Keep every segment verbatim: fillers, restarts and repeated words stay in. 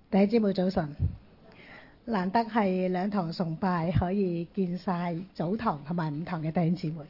弟兄姊妹早晨，難得係兩堂崇拜可以見晒早堂同埋午堂嘅弟兄姊妹。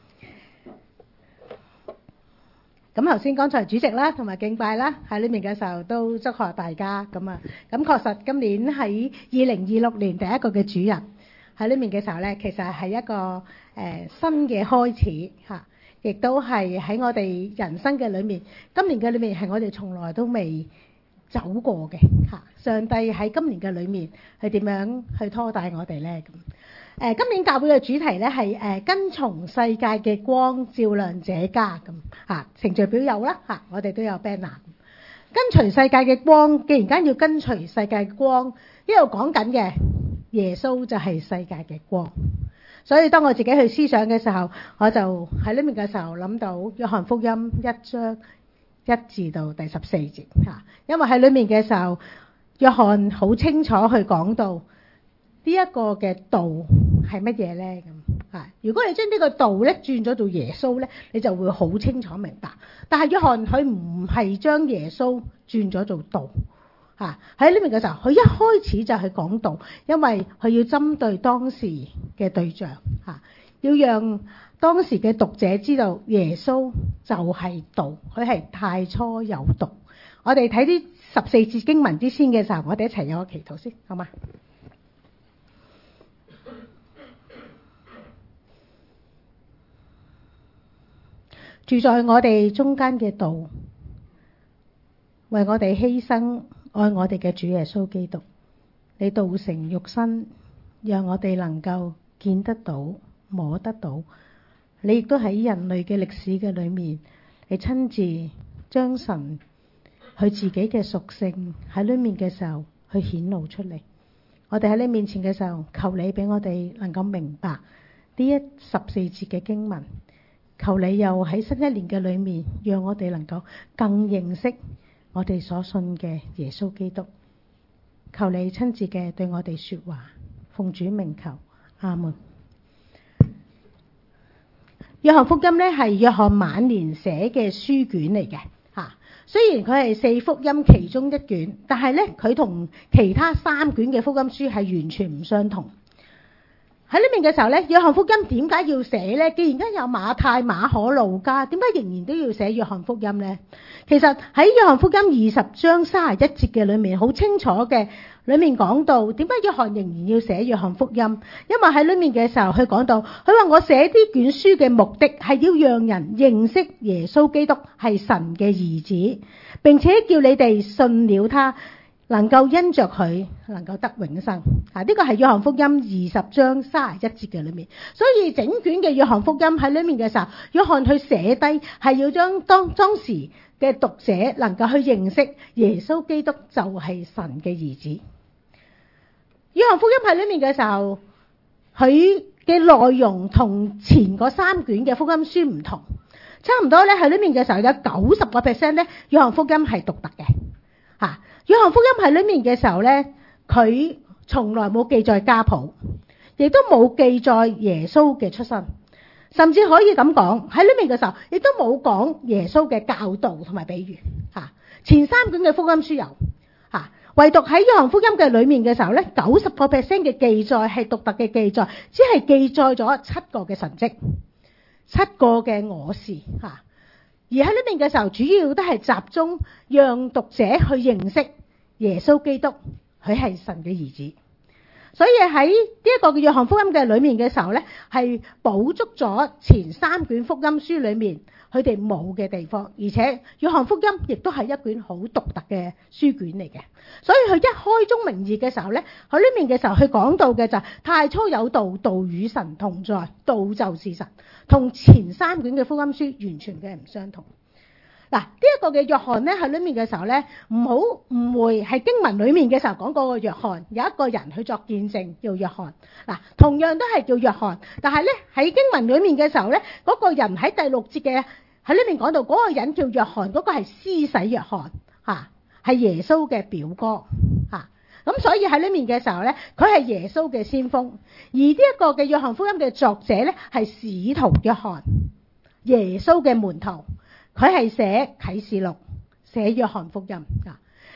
咁頭先剛才主席啦同埋敬拜啦喺呢邊嘅時候都祝賀大家咁啊。咁確實今年喺二零二六年第一個嘅主日喺呢邊嘅時候呢，其實係一個誒、呃、新嘅開始嚇，亦都係喺我哋人生嘅裏面，今年嘅裏面係我哋從來都未走過嘅嚇。上帝喺今年嘅裏面係點樣去拖帶我哋呢？咁誒、呃，今年教會嘅主題呢係誒跟從世界嘅光，照亮這家咁嚇。程序表有啦嚇，我哋都有 banner。跟隨世界嘅光，既然間要跟隨世界嘅光，呢度講緊嘅耶穌就係世界嘅光。所以當我自己去思想嘅時候，我就喺呢邊嘅時候諗到約翰福音一章一至到第十四節嚇，因為喺裏面嘅時候，約翰好清楚去講到呢一個嘅道係乜嘢呢？咁嚇。如果你將呢個道咧轉咗做耶穌咧，你就會好清楚明白。但係約翰佢唔係將耶穌轉咗做道嚇。喺呢邊嘅時候，佢一開始就係講道，因為佢要針對當時嘅對象嚇，要讓當時嘅讀者知道耶穌就係道，佢係太初有道。我哋睇啲十四節經文之先嘅時候，我哋一齊有個祈禱先，好嗎？住在我哋中間嘅道，為我哋犧牲，愛我哋嘅主耶穌基督，你道成肉身，讓我哋能夠見得到、摸得到。你亦都喺人類嘅歷史嘅裏面，你親自將神佢自己嘅屬性喺裏面嘅時候去顯露出嚟。我哋喺你面前嘅時候，求你俾我哋能夠明白呢一十四節嘅經文。求你又喺新一年嘅裏面，讓我哋能夠更認識我哋所信嘅耶穌基督。求你親自嘅對我哋說話，奉主名求，阿門。約翰福音呢係約翰晚年寫嘅書卷嚟嘅吓，雖然佢係四福音其中一卷，但係呢佢同其他三卷嘅福音書係完全唔相同。喺呢邊嘅時候呢，約翰福音點解要寫呢？既然間有馬太、馬可、路加，點解仍然都要寫約翰福音呢？其實喺約翰福音二十章三十一節嘅裏面，好清楚嘅裏面講到，點解約翰仍然要寫約翰福音？因為喺裏面嘅時候，佢講到，佢話我寫呢卷書嘅目的係要讓人認識耶穌基督係神嘅兒子，並且叫你哋信了他，能夠因着佢能夠得永生啊！呢個係約翰福音二十章三十一節嘅裏面，所以整卷嘅約翰福音喺裏面嘅時候，約翰去寫低係要將當當時嘅讀者能夠去認識耶穌基督就係神嘅兒子。約翰福音喺裏面嘅時候，佢嘅內容同前嗰三卷嘅福音書唔同，差唔多咧喺裏面嘅時候有九十個 percent 咧，約翰福音係獨特嘅吓。約翰福音喺裏面嘅時候呢，佢從來冇記載家譜，亦都冇記載耶穌嘅出生，甚至可以咁講喺裏面嘅時候，亦都冇講耶穌嘅教導同埋比喻吓。前三卷嘅福音書有吓，唯獨喺約翰福音嘅裏面嘅時候呢，九十個 percent 嘅記載係獨特嘅記載，只係記載咗七個嘅神蹟，七個嘅我是吓。而喺呢邊嘅時候，主要都係集中讓讀者去認識耶穌基督，佢係神嘅兒子。所以喺呢一個嘅約翰福音嘅裏面嘅時候呢，係補足咗前三卷福音書裏面佢哋冇嘅地方，而且約翰福音亦都係一卷好獨特嘅書卷嚟嘅。所以佢一開宗明義嘅時候呢，喺裏面嘅時候佢講到嘅就係太初有道，道與神同在，道就是神，同前三卷嘅福音書完全嘅唔相同。嗱，呢一個嘅約翰咧喺裏面嘅時候咧，唔好誤會係經文裏面嘅時候講嗰個約翰，有一個人去作見證叫約翰。嗱，同樣都係叫約翰，但係咧喺經文裏面嘅時候咧，嗰個人喺第六節嘅喺裏面講到嗰個人叫約翰，嗰個係施洗約翰嚇，係耶穌嘅表哥嚇。咁所以喺裏面嘅時候咧，佢係耶穌嘅先鋒，而呢一個嘅約翰福音嘅作者咧係使徒約翰，耶穌嘅門徒。佢係寫啟示錄、寫約翰福音啊，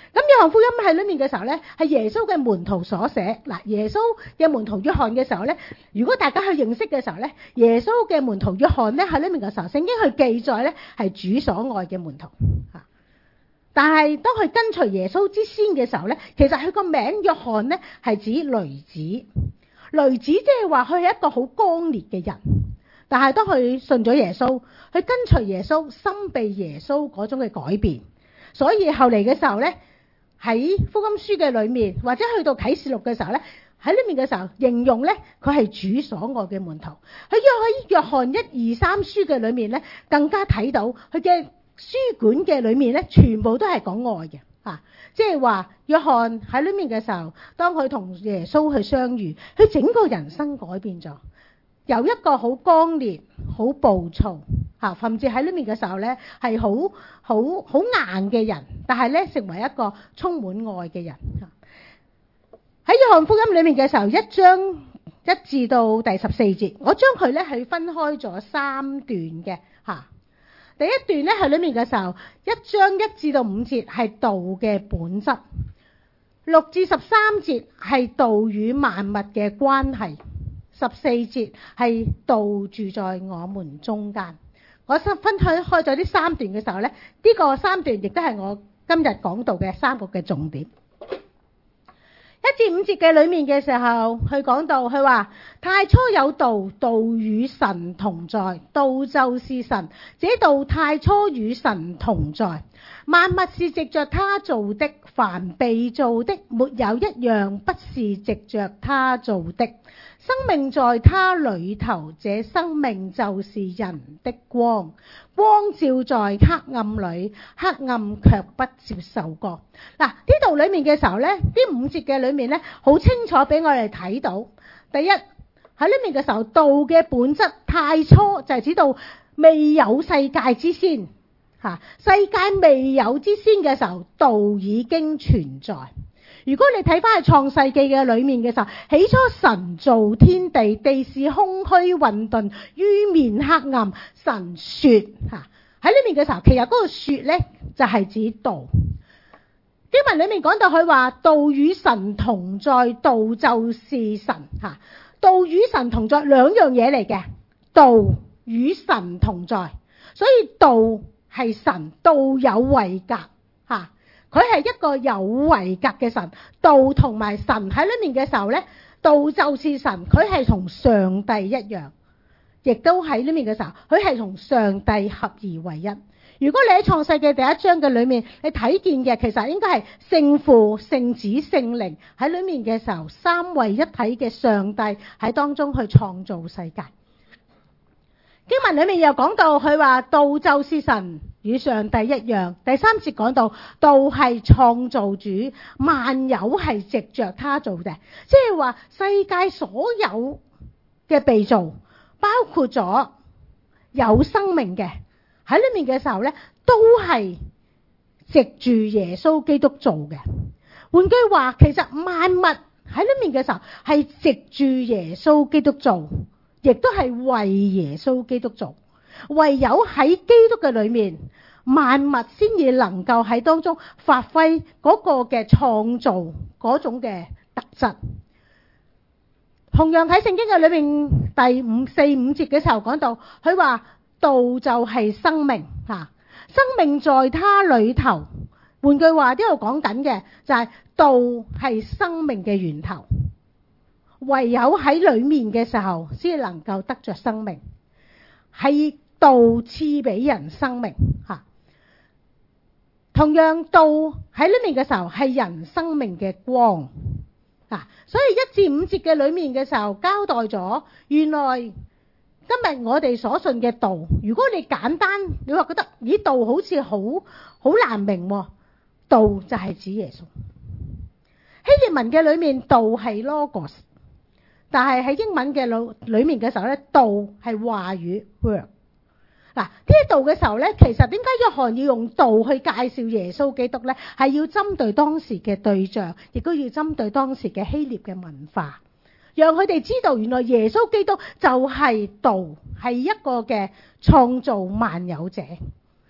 咁約翰福音喺裏面嘅時候咧，係耶穌嘅門徒所寫。嗱，耶穌嘅門徒約翰嘅時候咧，如果大家去認識嘅時候咧，耶穌嘅門徒約翰咧喺裏面嘅時候，聖經去記載咧係主所愛嘅門徒嚇。但係當佢跟隨耶穌之先嘅時候咧，其實佢個名約翰咧係指雷子。雷子即係話佢係一個好剛烈嘅人。但係當佢信咗耶穌，佢跟隨耶穌，心被耶穌嗰種嘅改變。所以後嚟嘅時候咧，喺福音書嘅裏面，或者去到啟示錄嘅時候咧，喺裏面嘅時候形容咧，佢係主所愛嘅門徒。喺約喺約翰一二三書嘅裏面咧，更加睇到佢嘅書卷嘅裏面咧，全部都係講愛嘅嚇。即係話約翰喺裏面嘅時候，當佢同耶穌去相遇，佢整個人生改變咗，由一個好剛烈、好暴躁嚇，甚至喺裏面嘅時候咧係好好好硬嘅人，但係咧成為一個充滿愛嘅人嚇。喺約翰福音裏面嘅時候，一章一至到第十四節，我將佢咧係分開咗三段嘅嚇。第一段咧喺裏面嘅時候，一章一至到五節係道嘅本質，六至十三節係道與萬物嘅關係，十四節係道住在我們中間。我分開開咗呢三段嘅時候咧，呢、這個三段亦都係我今日講到嘅三個嘅重點。一至五節嘅裏面嘅時候，佢講到佢話太初有道，道與神同在，道就是神，這道太初與神同在。萬物是藉着他造的，凡被造的沒有一樣不是藉着他造的。生命在他裏頭，這生命就是人的光。光照在黑暗裏，黑暗卻不接受過。嗱，呢度裏面嘅時候咧，呢五節嘅裏面咧，好清楚俾我哋睇到。第一，喺裏面嘅時候，道嘅本質太初就係指到未有世界之先，吓，世界未有之先嘅時候，道已經存在。如果你睇翻去創世記嘅裏面嘅時候，起初神造天地，地是空虛混沌，於面黑暗。神說吓，喺裏面嘅時候，其實嗰個說咧就係指道。經文裏面講到佢話道與神同在，道就是神吓，道與神同在兩樣嘢嚟嘅，道與神同在，所以道係神，道有位格吓。佢係一個有位格嘅神，道同埋神喺裏面嘅時候咧，道就是神，佢係同上帝一樣，亦都喺裏面嘅時候，佢係同上帝合而為一。如果你喺創世記第一章嘅裏面，你睇見嘅其實應該係聖父、聖子、聖靈喺裏面嘅時候，三位一體嘅上帝喺當中去創造世界。經文裏面又講到佢話道就是神，與上帝一樣。第三節講到道係創造主，萬有係藉着他做嘅，即係話世界所有嘅被造，包括咗有生命嘅喺裏面嘅時候咧，都係藉住耶穌基督做嘅。換句話，其實萬物喺裏面嘅時候係藉住耶穌基督做，亦都係為耶穌基督做。唯有喺基督嘅裏面，萬物先至能夠喺當中發揮嗰個嘅創造嗰種嘅特質。同樣喺聖經嘅裏面第五四五節嘅時候講到，佢話道就係生命吓，生命在他裏頭。換句話，呢度講緊嘅就係道係生命嘅源頭。唯有喺裏面嘅時候，先能夠得着生命，係道賜俾人生命吓。同樣道喺裏面嘅時候，係人生命嘅光啊。所以一至五節嘅裏面嘅時候，交代咗原來今日我哋所信嘅道。如果你簡單，你話覺得咦道好似好好難明，道就係指耶穌。希臘文嘅裏面道係 logos。但係喺英文嘅裏面嘅時候咧，道係話語 word。嗱，呢一度嘅時候咧，其實點解約翰要用道去介紹耶穌基督咧？係要針對當時嘅對象，亦都要針對當時嘅希臘嘅文化，讓佢哋知道原來耶穌基督就係道，係一個嘅創造萬有者。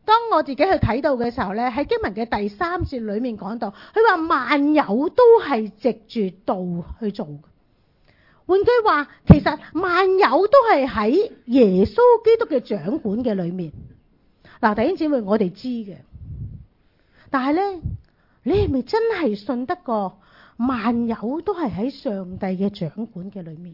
當我自己去睇到嘅時候呢，喺經文嘅第三節裏面講到，佢話萬有都係藉住道去做。換句話，其實萬有都係喺耶穌基督嘅掌管嘅裏面。嗱，弟兄姊妹，我哋知嘅，但係呢，你係咪真係信得過萬有都係喺上帝嘅掌管嘅裏面？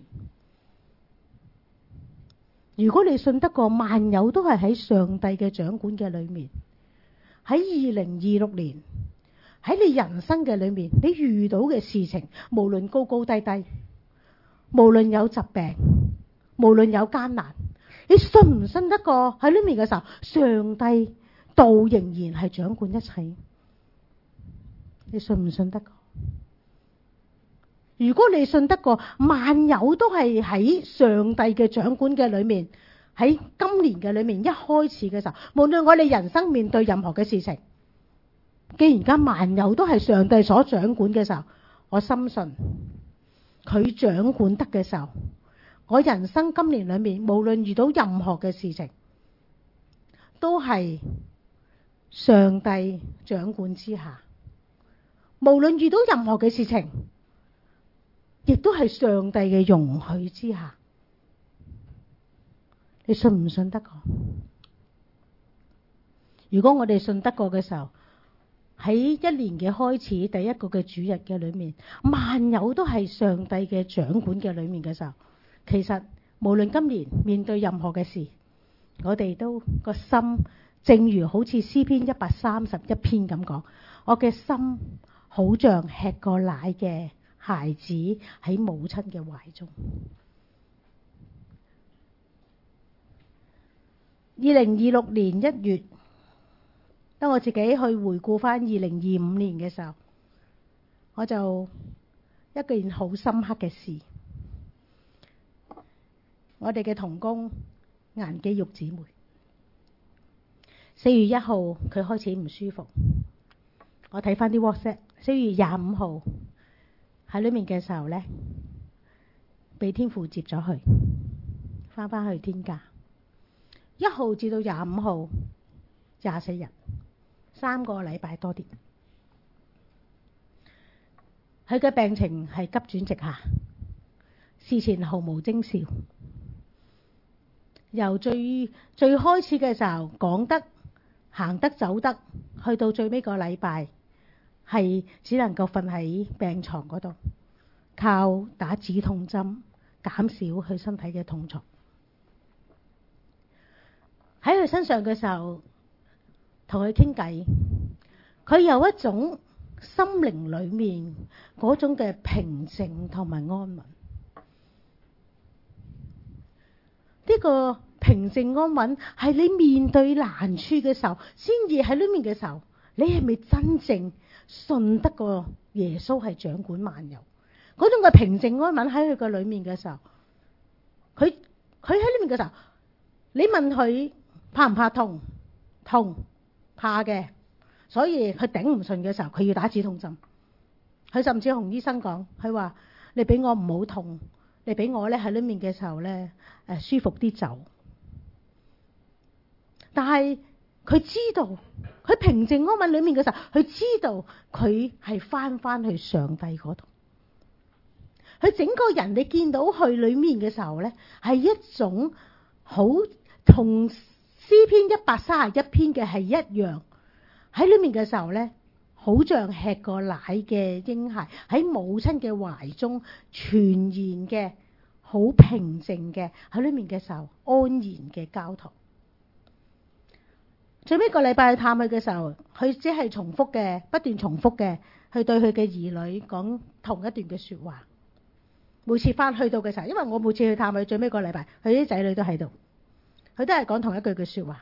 如果你信得過萬有都係喺上帝嘅掌管嘅裏面，喺二零二六年，喺你人生嘅裏面，你遇到嘅事情，無論高高低低，無論有疾病，無論有艱難，你信唔信得過喺裏面嘅時候，上帝道仍然係掌管一切？你信唔信得過？如果你信得過萬有都係喺上帝嘅掌管嘅裏面，喺今年嘅裏面一開始嘅時候，無論我哋人生面對任何嘅事情，既然間萬有都係上帝所掌管嘅時候，我深信佢掌管得嘅時候，我人生今年裏面無論遇到任何嘅事情，都係上帝掌管之下。無論遇到任何嘅事情，亦都係上帝嘅容許之下。你信唔信得過？如果我哋信得過嘅時候，喺一年嘅開始，第一個嘅主日嘅裏面，萬有都係上帝嘅掌管嘅裏面嘅時候，其實無論今年面對任何嘅事，我哋都個心，正如好似詩篇一百三十一篇咁講，我嘅心好像吃過奶嘅孩子喺母親嘅懷中。二零二六年一月，當我自己去回顧返二零二五年嘅時候，我就一件好深刻嘅事。我哋嘅同工顏基玉姊妹，四月一號佢開始唔舒服，我睇返啲 WhatsApp， 四月廿五號喺裏面嘅時候呢，被天父接咗去，返返去天家。一號至到廿五號，廿四日，三個禮拜多啲。佢嘅病情係急轉直下，事前毫無徵兆。由最最開始嘅時候講得行得走得，去到最尾個禮拜係只能夠瞓喺病床嗰度，靠打止痛針減少佢身體嘅痛楚。喺佢身上嘅時候，同佢傾偈，佢有一種心靈裏面嗰種嘅平靜同埋安穩。呢個平靜安穩係你面對難處嘅時候，先至喺裏面嘅時候，你係咪真正信得過耶穌係掌管萬有？嗰種嘅平靜安穩喺佢個裏面嘅時候，佢佢喺裏面嘅時候，你問佢怕唔怕痛？痛，怕嘅，所以佢頂唔順嘅時候，佢要打止痛針。佢甚至同醫生講，佢話你俾我唔好痛，你俾我咧喺裏面嘅時候咧，誒舒服啲走。但係佢知道，佢平靜安穩裏面嘅時候，佢知道佢係翻翻去上帝嗰度。佢整個人你見到佢裏面嘅時候咧，係一種好同詩篇一百三十一篇嘅係一樣，喺裏面嘅時候呢，好像吃過奶嘅嬰孩喺母親嘅懷中，全然嘅好平靜嘅喺裏面嘅時候，安然嘅交託。最尾個禮拜去探佢嘅時候，佢只係重複嘅，不斷重複嘅去對佢嘅兒女講同一段嘅說話。每次翻去到嘅時候，因為我每次去探佢，最尾個禮拜佢啲仔女都喺度。佢都係講同一句句說話，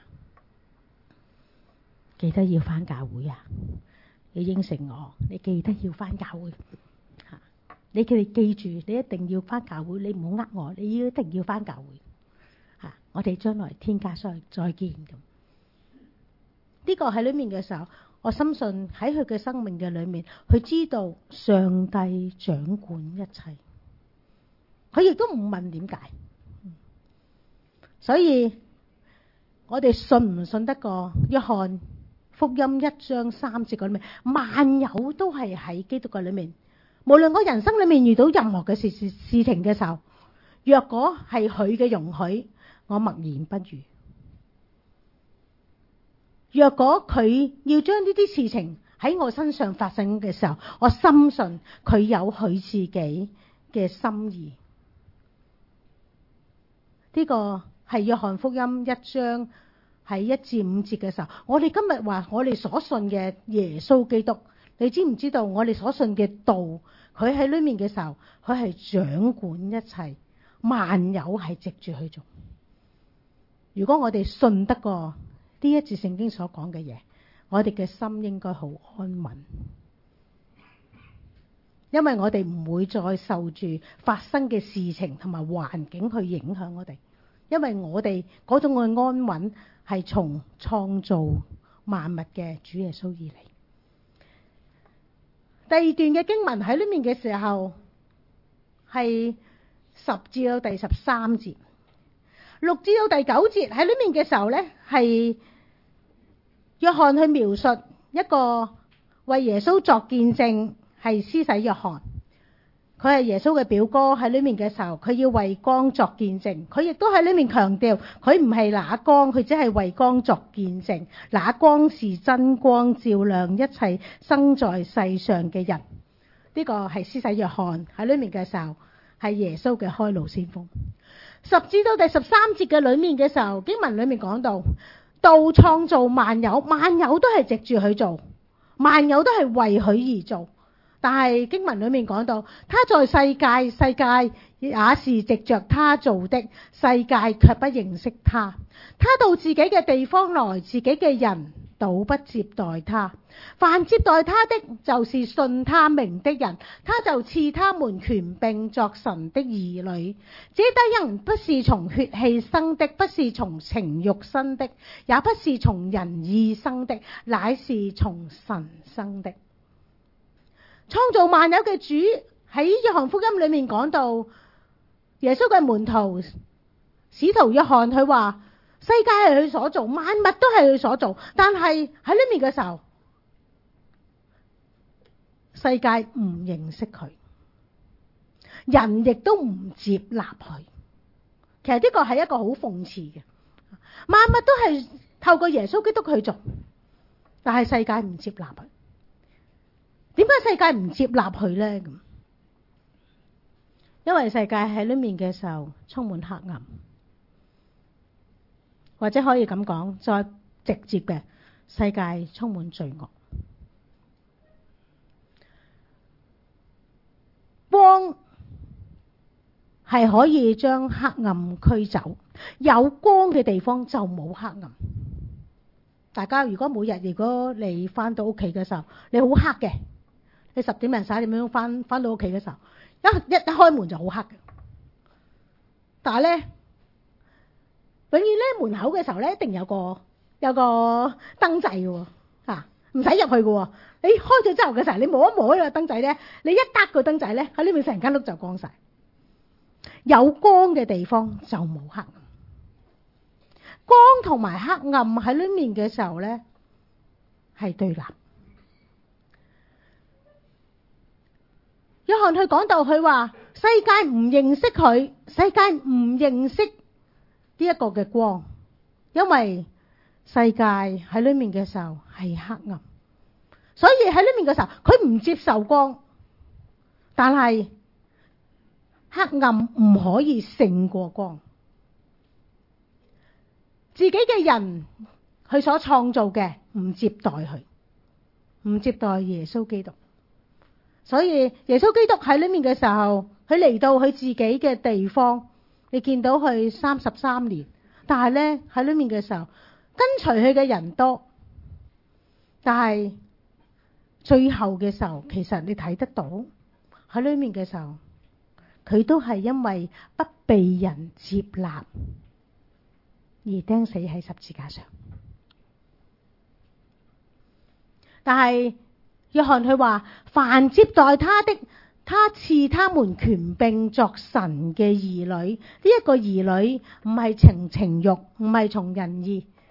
記得要返教會啊！你應承我，你記得要返教會。吓，你佢哋記住，你一定要返教會，你唔好呃我，你要一定要返教會。吓，我哋將來天家再再見咁。呢個喺裏面嘅時候，我深信喺佢嘅生命嘅裏面，佢知道上帝掌管一切，佢亦都唔問點解。所以我哋信唔信得過約翰福音一章三節嗰裏面，萬有都係喺基督嘅裏面。無論我人生裏面遇到任何嘅事事事情嘅時候，若果係佢嘅容許，我默然不語。若果佢要將呢啲事情喺我身上發生嘅時候，我深信佢有佢自己嘅心意。呢個係約翰福音一章喺一至五節嘅時候，我哋今日話我哋所信嘅耶穌基督，你知唔知道我哋所信嘅道，佢喺裏面嘅時候，佢係掌管一切，萬有係藉住去做。如果我哋信得過呢一節聖經所講嘅嘢，我哋嘅心應該好安穩，因為我哋唔會再受住發生嘅事情同埋環境去影響我哋，因為我哋嗰種嘅安穩係從創造萬物嘅主耶穌而嚟。第二段嘅經文喺裏面嘅時候係十至到第十三節，六至到第九節喺裏面嘅時候呢，係約翰去描述一個為耶穌作見證，係施洗約翰。佢係耶穌嘅表哥，喺裏面嘅時候，佢要為光作見證。佢亦都喺裏面強調，佢唔係那光，佢只係為光作見證。那光是真光，照亮一切生在世上嘅人。呢個係施洗約翰喺裏面嘅時候，係耶穌嘅開路先鋒。十至到第十三節嘅裏面嘅時候，經文裏面講到，道創造萬有，萬有都係藉住佢做，萬有都係為佢而做。但係經文裏面講到，他在世界，世界也是藉着他做的，世界卻不認識他。他到自己嘅地方來，自己嘅人倒不接待他。凡接待他的，就是信他名的人，他就賜他們權柄作神的兒女。這等人不是從血氣生的，不是從情慾生的，也不是從人意生的，乃是從神生的。創造萬有嘅主喺約翰福音裏面講到，耶穌嘅門徒使徒約翰佢話，世界係佢所做，萬物都係佢所做，但係喺裏面嘅時候，世界唔認識佢，人亦都唔接納佢。其實呢個係一個好諷刺嘅，萬物都係透過耶穌基督去做，但係世界唔接納佢。點解世界唔接納佢呢？咁，因為世界喺裏面嘅時候充滿黑暗，或者可以咁講，再直接嘅，世界充滿罪惡。光係可以將黑暗驅走，有光嘅地方就冇黑暗。大家如果每日如果你翻到屋企嘅時候，你好黑嘅。你十點零十一點鐘翻翻到屋企嘅時候，一一開門就好黑嘅。但係咧，永遠咧門口嘅時候咧，一定有個有個燈仔嘅嚇，唔使入去嘅。你開咗之後嘅時候，你摸一摸呢個燈仔咧，你一撻個燈仔咧，喺呢邊成間屋就光晒。有光嘅地方就冇黑暗。光同埋黑暗喺裏面嘅時候咧，係對立。約翰佢講到佢話，世界唔認識佢，世界唔認識呢一個嘅光，因為世界喺裏面嘅時候係黑暗，所以喺裏面嘅時候佢唔接受光，但係黑暗唔可以勝過光。自己嘅人佢所創造嘅唔接待佢，唔接待耶穌基督。所以耶穌基督喺裏面嘅時候，佢嚟到佢自己嘅地方，你見到佢三十三年，但係咧喺裏面嘅時候，跟隨佢嘅人多，但係最後嘅時候，其實你睇得到喺裏面嘅時候，佢都係因為不被人接納而釘死喺十字架上。但係約翰佢話，凡接待他的，他賜他們權柄作神嘅兒女。呢、這、一個兒女唔係情情欲，唔係從人意，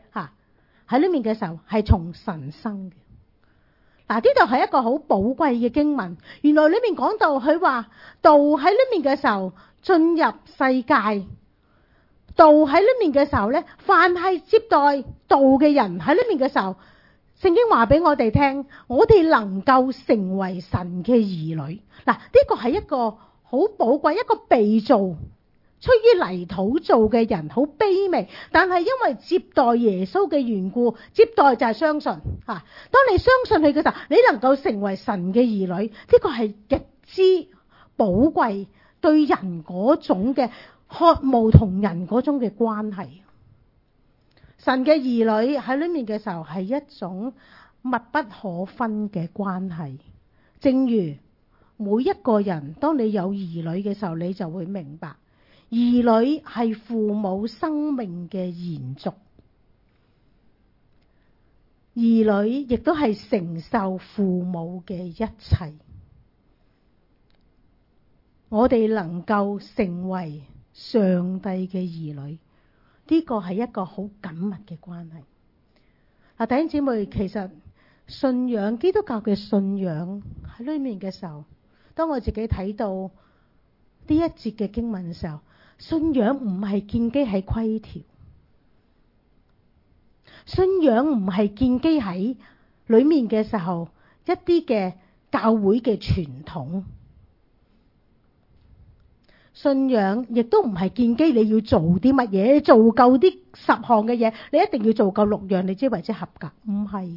喺裏面嘅時候係從神生嘅。嗱，呢度係一個好寶貴嘅經文。原來裏面講到佢話道喺裏面嘅時候進入世界，道喺裏面嘅時候呢，凡係接待道嘅人喺裏面嘅時候，聖經話俾我哋聽，我哋能夠成為神嘅兒女。嗱，呢個係一個好寶貴，一個被造出於泥土做嘅人，好卑微，但係因為接待耶穌嘅緣故，接待就係相信吓。當你相信佢嘅時候，你能夠成為神嘅兒女，呢個係極之寶貴，對人嗰種嘅渴慕同人嗰種嘅關係。神嘅兒女喺裏面嘅時候係一種密不可分嘅關係。正如每一個人，當你有兒女嘅時候，你就會明白，兒女係父母生命嘅延續，兒女亦都係承受父母嘅一切。我哋能夠成為上帝嘅兒女，呢個係一個好緊密嘅關係。嗱，弟兄姊妹，其實信仰基督教嘅信仰喺裏面嘅時候，當我自己睇到呢一節嘅經文嘅時候，信仰唔係建基喺規條，信仰唔係建基喺裏面嘅時候一啲嘅教會嘅傳統。信仰亦都唔係建基你要做啲乜嘢，做夠啲十項嘅嘢，你一定要做夠六樣，你知為之合格。唔係。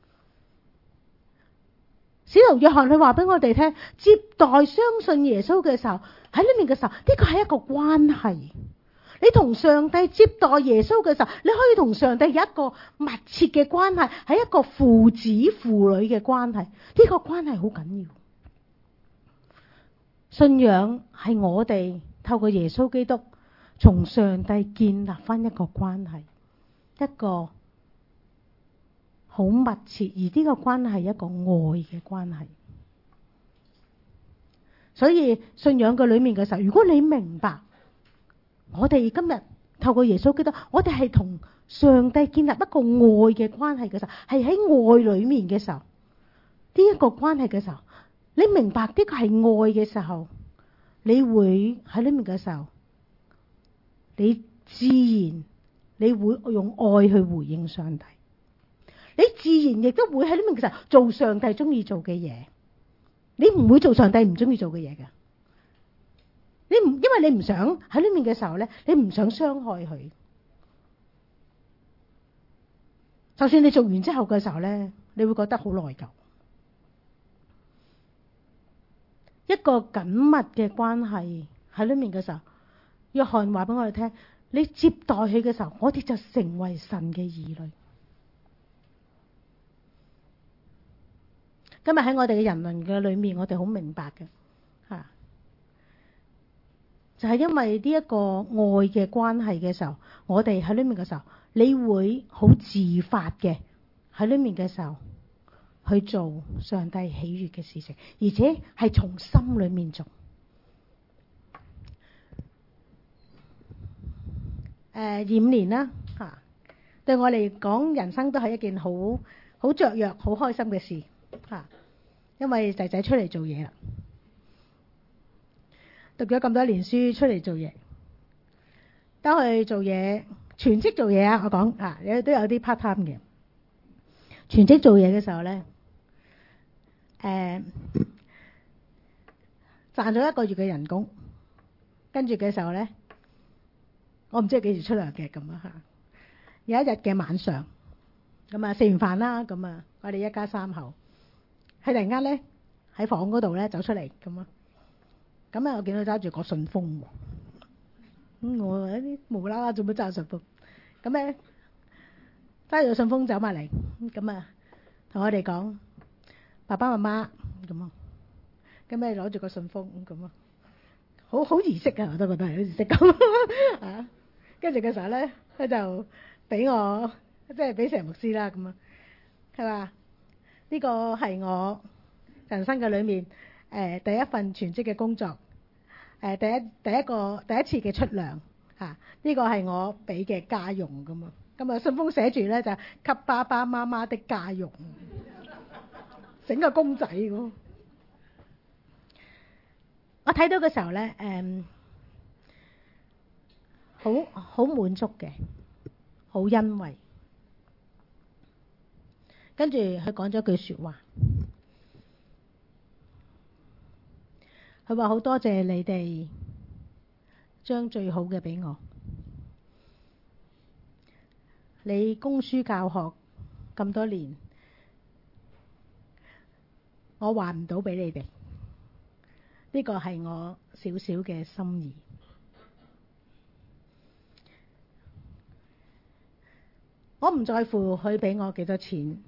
使徒約翰佢話俾我哋聽，接待相信耶穌嘅時候，喺裏面嘅時候，呢個係一個關係。你同上帝接待耶穌嘅時候，你可以同上帝有一個密切嘅關係，係一個父子父女嘅關係。呢個關係好緊要。信仰係我哋透過耶穌基督從上帝建立翻一個關係，一個好密切，而呢個關係係一個愛嘅關係。所以信仰嘅裏面嘅時候，如果你明白我哋今日透過耶穌基督，我哋係同上帝建立一個愛嘅關係嘅時候，係喺愛裏面嘅時候，呢一個關係嘅時候，你明白呢個係愛嘅時候，你會喺裏面嘅時候，你自然你會用愛去回應上帝，你自然亦都會喺裏面嘅時候做上帝中意做嘅嘢，你唔會做上帝唔中意做嘅嘢嘅。你唔因為你唔想喺裏面嘅時候咧，你唔想傷害佢。就算你做完之後嘅時候咧，你會覺得好內疚。一個緊密嘅關係喺裏面嘅時候，約翰話俾我哋聽，你接待佢嘅時候，我哋就成為神嘅兒女。今日喺我哋嘅人倫嘅裏面，我哋好明白嘅吓，就係因為呢一個愛嘅關係嘅時候，我哋喺裏面嘅時候，你會好自發嘅喺裏面嘅時候去做上帝喜悅嘅事情，而且係從心裏面做。誒、呃，二五年啦吓，對我嚟講，人生都係一件好好雀躍、好開心嘅事吓，因為仔仔出嚟做嘢啦，讀咗咁多年書出嚟做嘢，當佢做嘢全職做嘢啊，我講啊，有都有啲 part time 嘅全職做嘢嘅時候咧。誒，賺咗一個月嘅人工，跟住嘅時候咧，我唔知係幾時出糧嘅咁啊吓。有一日嘅晚上，咁啊食完飯啦，咁啊我哋一家三口，佢突然間咧喺房嗰度咧走出嚟咁啊，咁啊我見到揸住個信封，咁我一啲無啦啦做乜揸信封？咁咧揸住個信封走埋嚟，咁啊同我哋講。爸爸媽媽咁啊，咁咪攞住個信封咁啊，好好儀式啊，我都覺得係好儀式咁啊。跟住嘅時候咧，佢就俾我即係俾成牧師啦咁啊。佢話呢個係我人生嘅裏面誒、呃、第一份全職嘅工作，誒、呃、第一第一個第一次嘅出糧嚇，呢、啊這個係我俾嘅家用咁啊。 咁啊信封寫住咧就給爸爸媽媽的家用，整個公仔喎。我睇到嘅時候咧，誒，好好滿足嘅，好欣慰。跟住佢講咗句説話，佢話好多謝你哋將最好嘅俾我。你供書教學咁多年，我還唔到俾你哋，呢個係我少少嘅心意。我唔在乎佢俾我幾多錢，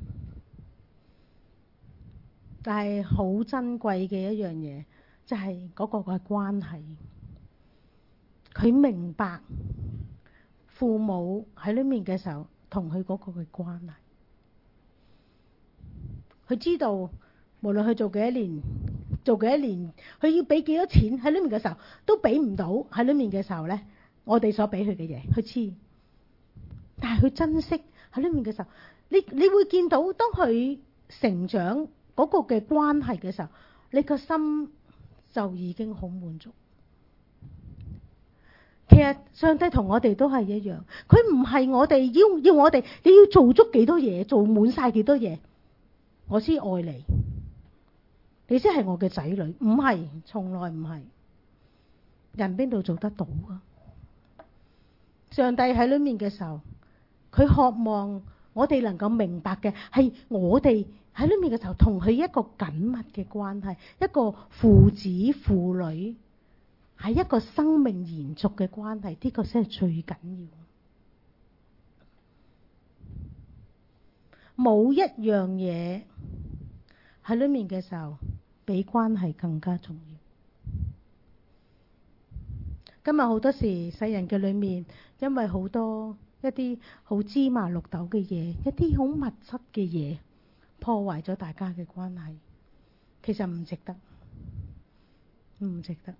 但係好珍貴嘅一樣嘢，就係嗰個嘅關係。佢明白父母喺裏面嘅時候同佢嗰個嘅關係，佢知道無論佢做幾多年，做幾多年，佢要俾幾多錢喺裏面嘅時候，都俾唔到喺裏面嘅時候咧，我哋所俾佢嘅嘢，佢知。但係佢珍惜喺裏面嘅時候，你你會見到當佢成長嗰個嘅關係嘅時候，你個心就已經好滿足。其實上帝同我哋都係一樣，佢唔係我哋要要我哋，你要做足幾多嘢，做滿晒幾多嘢，我先愛你，你先係我嘅仔女。唔係，從來唔係，人邊度做得到啊？上帝喺裏面嘅時候，佢渴望我哋能夠明白嘅係我哋喺裏面嘅時候同佢一個緊密嘅關係，一個父子父女，係一個生命延續嘅關係，呢個先係最緊要。冇一樣嘢喺裏面嘅時候比關係更加重要。今日好多時世人嘅裏面，因為好多一啲好芝麻綠豆嘅嘢，一啲好物質嘅嘢，破壞咗大家嘅關係，其實唔值得，唔值得。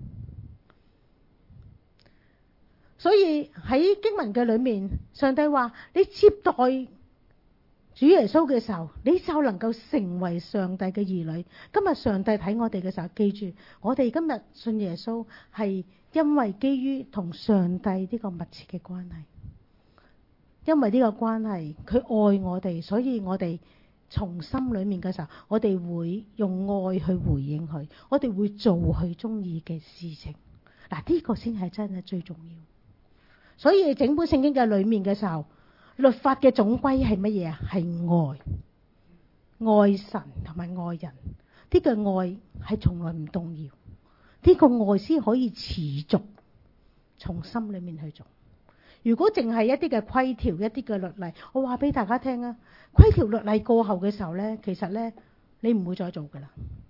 所以喺經文嘅裏面，上帝話你接待主耶穌嘅時候，你就能夠成為上帝嘅兒女。今日上帝睇我哋嘅時候，記住我哋今日信耶穌係因為基於同上帝呢個密切嘅關係，因為呢個關係佢愛我哋，所以我哋從心裏面嘅時候，我哋會用愛去回應佢，我哋會做佢中意嘅事情。嗱，呢個先係真係最重要。所以整本聖經嘅裏面嘅時候，律法嘅總歸係乜嘢啊？係愛，愛神同埋愛人。呢個愛係從來唔動搖，呢個愛先可以持續從心裏面去做。如果淨係一啲嘅規條、一啲嘅律例，我話俾大家聽啊，規條律例過後嘅時候咧，其實咧你唔會再做噶啦，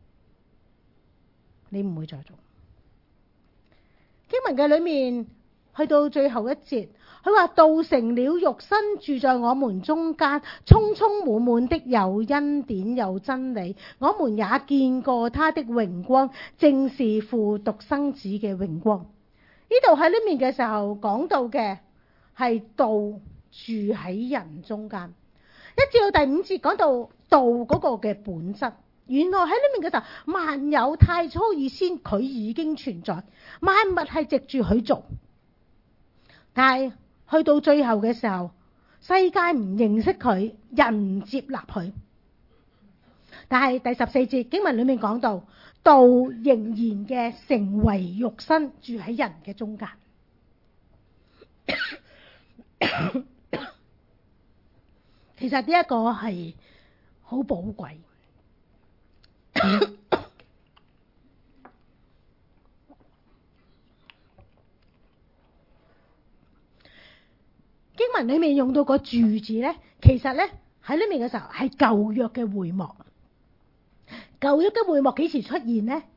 你唔會再做。經文嘅裏面去到最後一節，佢話道成了肉身，住在我們中間，充充滿滿的有恩典有真理。我們也見過他的榮光，正是父獨生子嘅榮光。呢度喺呢面嘅時候講到嘅係道住喺人中間，一至到第五節講到道嗰個嘅本質。原來喺呢面嘅時候，萬有太初以先，佢已經存在，萬物係藉住佢做。但係去到最後嘅時候，世界唔認識佢，人唔接納佢。但係第十四節經文裏面講到，道仍然嘅成為肉身，住喺人嘅中間。其實呢一個係好寶貴。經文裏面用到個住字咧，其實咧喺裏面嘅時候係舊約嘅會幕。舊約嘅會幕幾時出現呢？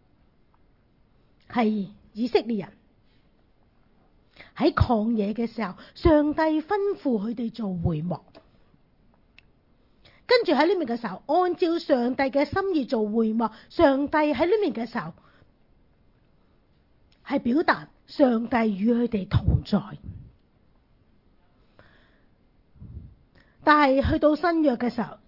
係以色列人喺曠野嘅時候，上帝吩咐佢哋做會幕，跟住喺裏面嘅時候，按照上帝嘅心意做會幕。上帝喺裏面嘅時候係表達上帝與佢哋同在。 但係去到新約嘅時候，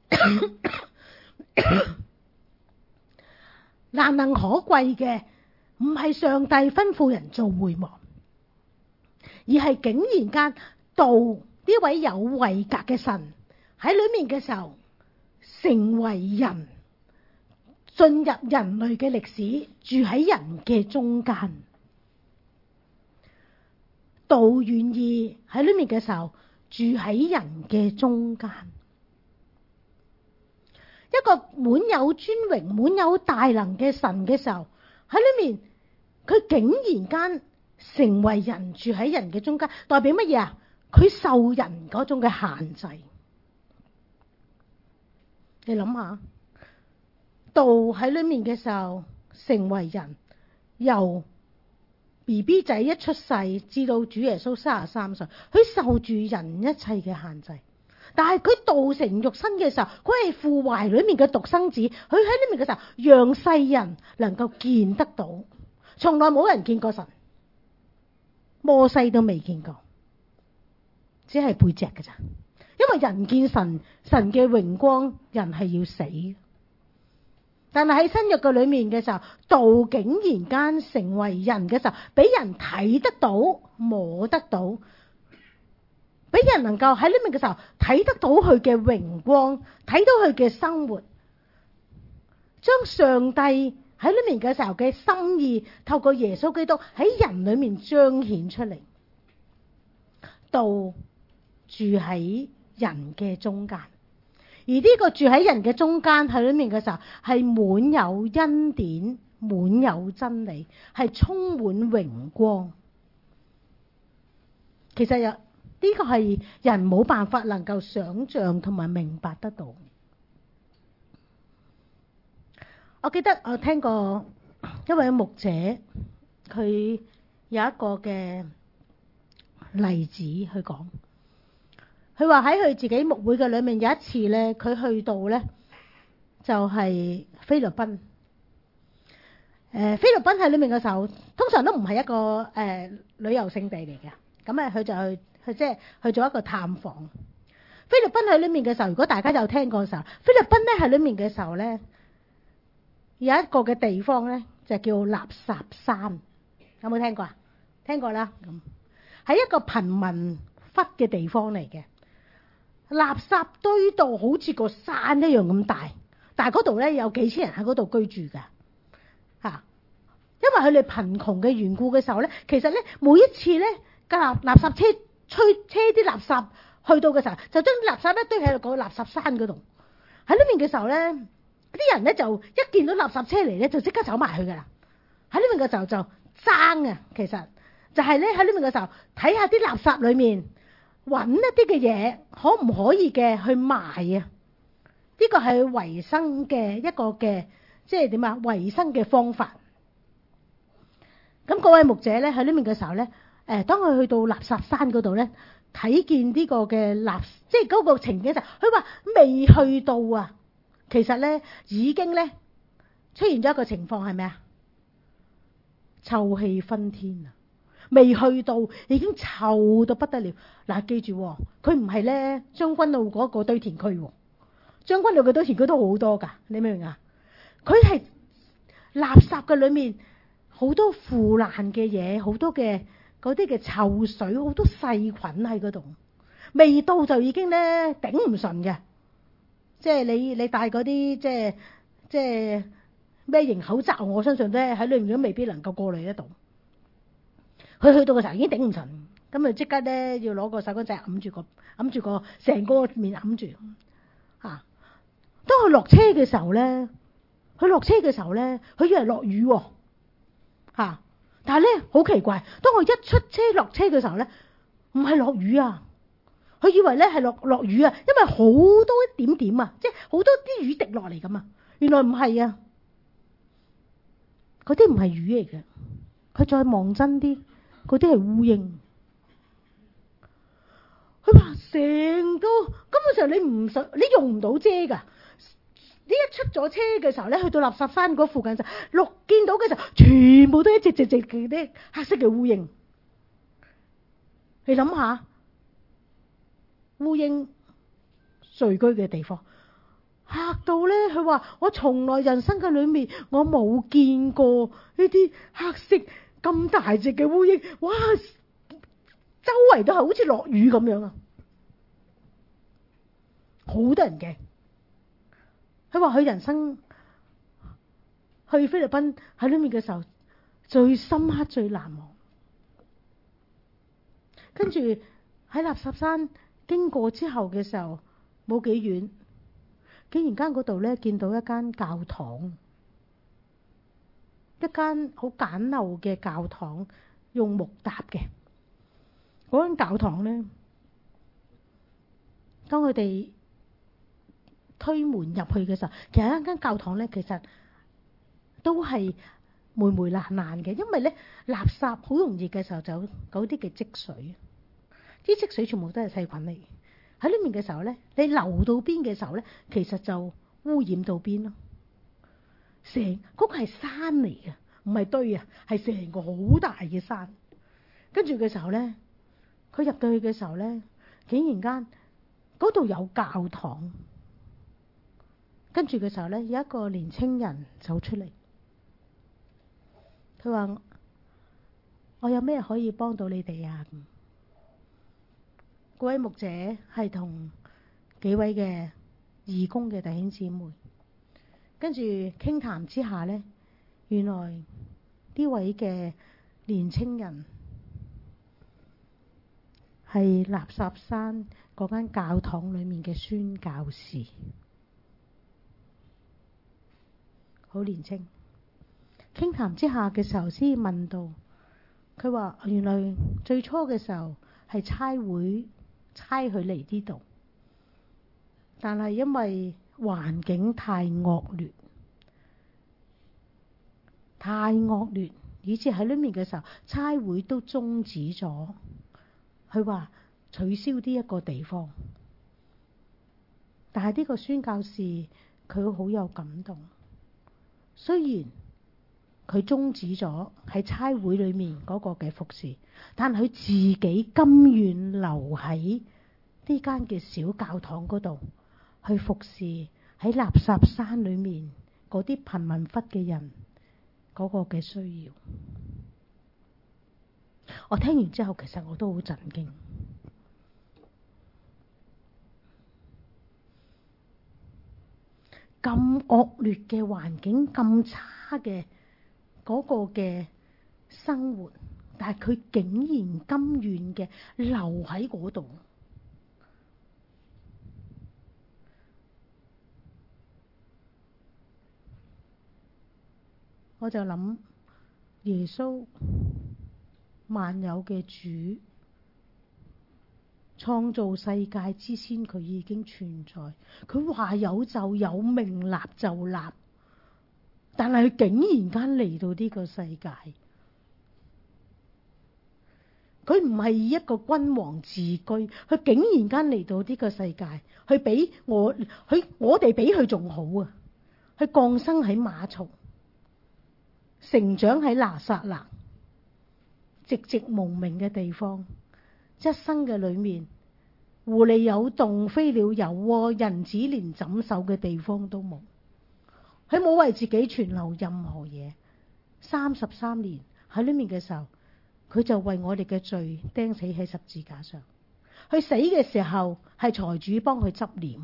難能可貴嘅唔係上帝吩咐人做會幕，而係竟然間道呢位有位格嘅神喺裏面嘅時候，成為人，進入人類嘅歷史，住喺人嘅中間。道願意喺裏面嘅時候，住喺人嘅中間。一個滿有尊榮、滿有大能嘅神嘅時候，喺裏面佢竟然間成為人，住喺人嘅中間，代表乜嘢啊？佢受人嗰種嘅限制。你諗下，道喺裏面嘅時候成為人，由 B B 仔一出世至到主耶穌三十三歲，佢受住人一切嘅限制。但係佢道成肉身嘅時候，佢係父懷裏面嘅獨生子，佢喺裏面嘅時候，讓世人能夠見得到。從來冇人見過神，摩西都未見過，只係背脊㗎咋。因為人見神，神嘅榮光，人係要死。但係喺新約嘅裏面嘅時候，道竟然間成為人嘅時候，俾人睇得到、摸得到，俾人能夠喺裏面嘅時候睇得到佢嘅榮光，睇到佢嘅生活，將上帝喺裏面嘅時候嘅心意，透過耶穌基督喺人裏面彰顯出嚟。道住喺人嘅中間，而呢個住喺人嘅中間喺裏面嘅時候，係滿有恩典、滿有真理，係充滿榮光。其實有呢個係人冇辦法能夠想象同埋明白得到。我記得我聽過一位牧者，佢有一個嘅例子去講。佢話喺佢自己牧會嘅裏面有一次咧，佢去到咧就係菲律賓。誒，菲律賓喺裏面嘅時候，通常都唔係一個誒旅遊勝地嚟嘅。咁啊，佢就去去即係去做一個探訪。菲律賓喺裏面嘅時候，如果大家有聽過嘅時候，菲律賓咧喺裏面嘅時候咧，有一個嘅地方咧就叫垃圾山，有冇聽過啊？聽過啦，咁係一個貧民窟嘅地方嚟嘅。垃圾堆到好似個山一樣咁大，但係嗰度咧有幾千人喺嗰度居住㗎吓，因為佢哋貧窮嘅緣故嘅時候咧，其實咧每一次咧架垃垃圾車吹車啲垃圾去到嘅時候，就將啲垃圾一堆喺個垃圾山嗰度。喺呢邊嘅時候咧，啲人咧就一見到垃圾車嚟咧，就即刻走埋去噶啦。喺呢邊嘅時候就爭啊，其實就係咧喺呢邊嘅時候睇下啲垃圾裏面，揾一啲嘅嘢可唔可以嘅去賣啊？呢個係維生嘅一個嘅，即係點啊？維生嘅方法。咁嗰位牧者咧喺呢邊嘅時候咧，誒，當佢去到垃圾山嗰度咧，睇見呢個嘅垃，即係嗰個情景就，佢話未去到啊，其實咧已經咧出現咗一個情況係咩啊？臭氣熏天啊！未去到，已經臭到不得了。嗱，記住，佢唔係咧將軍澳嗰個堆填區，將軍澳嘅堆填區都好多噶，你明唔明啊？佢係垃圾嘅裏面好多腐爛嘅嘢，好多嘅嗰啲嘅臭水，好多細菌喺嗰度。未到就已經咧頂唔順嘅，即係你你戴嗰啲即係即係咩型口罩，我相信咧喺裏面都未必能夠過濾得到。佢去到嘅時候已經頂唔順，咁啊即刻咧要攞個手巾仔揞住個揞住個成個面揞住嚇。當佢落車嘅時候咧，佢落車嘅時候咧，佢以為落雨喎嚇，但係咧好奇怪，當佢一出車落車嘅時候咧，唔係落雨啊，佢以為咧係落落雨啊，因為好多一點點啊，即係好多啲雨滴落嚟咁啊，原來唔係啊，嗰啲唔係雨嚟嘅，佢再望真啲。嗰啲係烏蠅，佢話成個根本上你唔想，你用唔到遮噶。你一出咗車嘅時候咧，去到垃圾山嗰附近就落見到嘅時候，全部都一隻隻隻嘅啲黑色嘅烏蠅。你諗下，烏蠅聚居嘅地方，嚇到咧，佢話我從來人生嘅裏面我冇見過呢啲黑色咁大隻嘅烏蠅，哇！周圍都係好似落雨咁樣啊，好得人驚。佢話佢人生去菲律賓喺裏面嘅時候最深刻最難忘。跟住喺垃圾山經過之後嘅時候冇幾遠，竟然間嗰度咧見到一間教堂，一間好簡陋嘅教堂，用木搭嘅。嗰間教堂咧，當佢哋推門入去嘅時候，其實一間教堂咧，其實都係霉霉爛爛嘅，因為咧垃圾好容易嘅時候就有嗰啲嘅積水，啲積水全部都係細菌嚟。喺裏面嘅時候咧，你流到邊嘅時候咧，其實就污染到邊咯。成嗰個係山嚟嘅，唔係堆啊，係成個好大嘅山。跟住嘅時候咧，佢入到去嘅時候咧，竟然間嗰度有教堂。跟住嘅時候咧，有一個年青人走出嚟，佢話：我有咩可以幫到你哋啊？嗰位牧者係同幾位嘅義工嘅弟兄姊妹，跟住傾談之下咧，原來呢位嘅年青人係垃圾山嗰間教堂裏面嘅宣教士。好年青，傾談之下嘅時候先問到，佢話原來最初嘅時候係差會差佢嚟呢度，但係因為環境太惡劣，太惡劣，以致喺裏面嘅時候，差會都終止咗。佢話取消呢一個地方，但係呢個宣教士佢好有感動。雖然佢終止咗喺差會裏面嗰個嘅服侍，但佢自己甘願留喺呢間嘅小教堂嗰度去服侍喺垃圾山裏面嗰啲貧民窟嘅人嗰個嘅需要。我聽完之後，其實我都好震驚。咁惡劣嘅環境，咁差嘅嗰個嘅生活，但係佢竟然甘願嘅留喺嗰度。我就諗，耶穌萬有嘅主，創造世界之前佢已經存在，佢話有就有，命立就立，但係佢竟然間嚟到呢個世界，佢唔係以一個君王自居，佢竟然間嚟到呢個世界，佢比我佢我哋比佢仲好啊！佢降生喺馬槽，成長喺拿撒勒，寂寂無名嘅地方，一生嘅裏面，狐狸有洞，飛鳥有窩，人子連枕首嘅地方都冇。佢冇為自己存留任何嘢。三十三年喺裏面嘅時候，佢就為我哋嘅罪釘死喺十字架上。佢死嘅時候係財主幫佢執殮。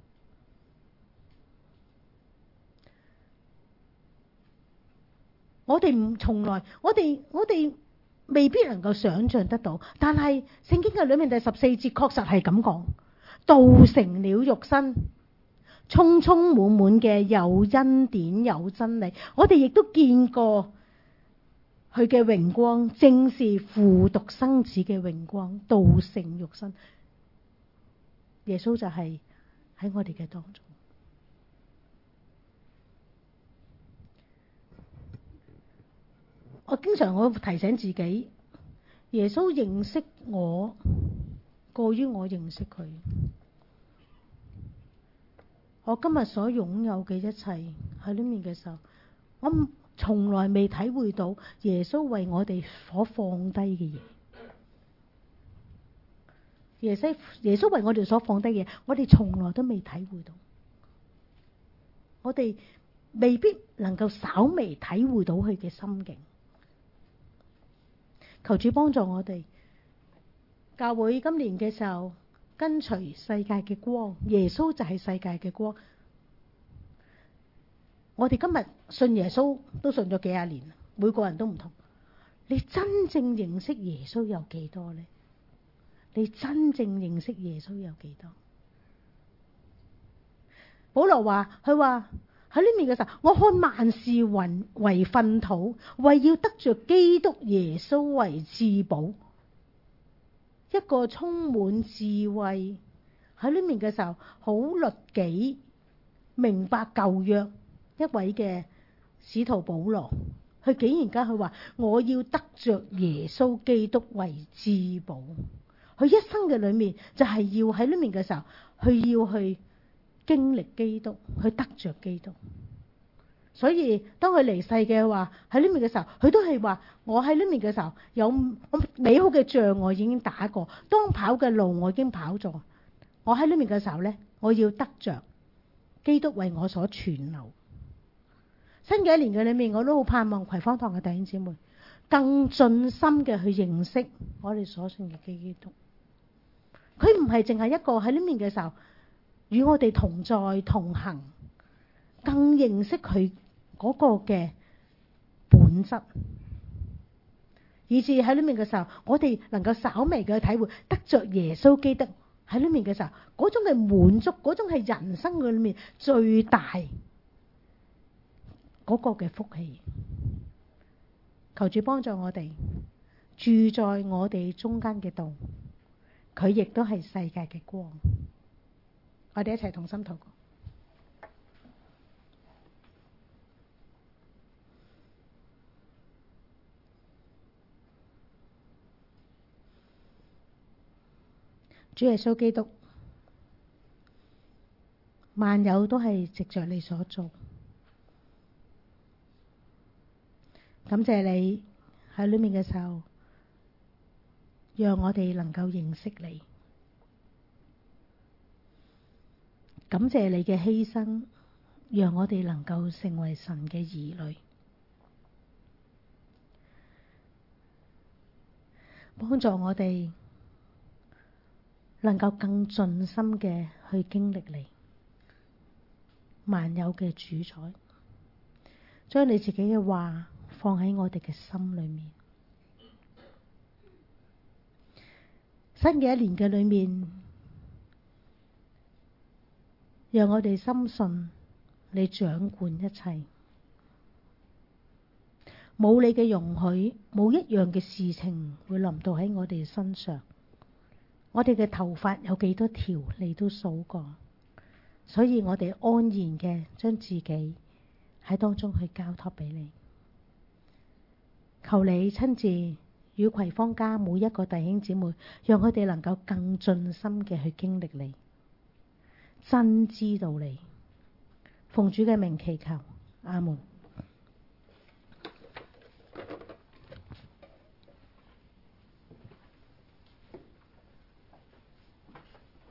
我哋唔從來，我哋我哋未必能夠想象得到，但係聖經嘅裏面第十四節確實係咁講，道成了肉身，充充滿滿嘅有恩典有真理。我哋亦都見過佢嘅榮光，正是父獨生子嘅榮光，道成肉身。耶穌就係喺我哋嘅當中。我經常我提醒自己，耶穌認識我，過於我認識佢。我今日所擁有嘅一切喺裏面嘅時候，我從來未體會到耶穌為我哋所放低嘅嘢。 耶穌耶穌為我哋所放低嘅嘢，我哋從來都未體會到，我哋未必能夠稍微體會到佢嘅心境。求主幫助我哋，教會今年嘅時候跟隨世界嘅光，耶穌就係世界嘅光。我哋今日信耶穌都信咗幾廿年，每個人都唔同。你真正認識耶穌有幾多呢？你真正認識耶穌有幾多？保羅話，佢話喺呢面嘅時候，我看萬事為為糞土，為要得着基督耶穌為至寶。一個充滿智慧喺呢面嘅時候，好律己，明白舊約一位嘅使徒保羅，佢竟然間佢話我要得着耶穌基督為至寶。佢一生嘅裏面就係要喺呢面嘅時候，佢要去經歷基督，去得着基督。所以當佢離世嘅話，喺呢面嘅時候，佢都係話我喺呢面嘅時候有美好嘅仗我已經打過，當跑嘅路我已經跑咗。我喺呢面嘅時候呢，我要得着基督為我所存留。新嘅一年嘅裏面，我都好盼望葵芳堂嘅弟兄姊妹更盡心嘅去認識我哋所信嘅基督。佢唔係淨係一個喺呢面嘅時候與我哋同在同行，更認識佢嗰個嘅本質，以至喺呢面嘅時候，我哋能夠稍微嘅體會得着耶穌基督喺呢面嘅時候嗰種嘅滿足，嗰種係人生嘅裏面最大嗰個嘅福氣。求主幫助我哋，住在我哋中間嘅道，佢亦都係世界嘅光。我哋一齊同心禱告。主耶穌基督，萬有都係藉着你所做。感謝你喺裏面嘅時候，讓我哋能夠認識你。感謝你嘅犧牲，讓我哋能夠成為神嘅兒女。幫助我哋能夠更盡心嘅去經歷你，萬有嘅主宰，將你自己嘅話放喺我哋嘅心裏面。新嘅一年嘅裏面，讓我哋深信你掌管一切，冇你嘅容許，冇一樣嘅事情會臨到喺我哋身上。我哋嘅頭髮有幾多條，你都數過，所以我哋安然嘅將自己喺當中去交託俾你。求你親自與葵芳家每一個弟兄姊妹，讓佢哋能夠更盡心嘅去經歷你，真知道你。奉主嘅名祈求，阿門。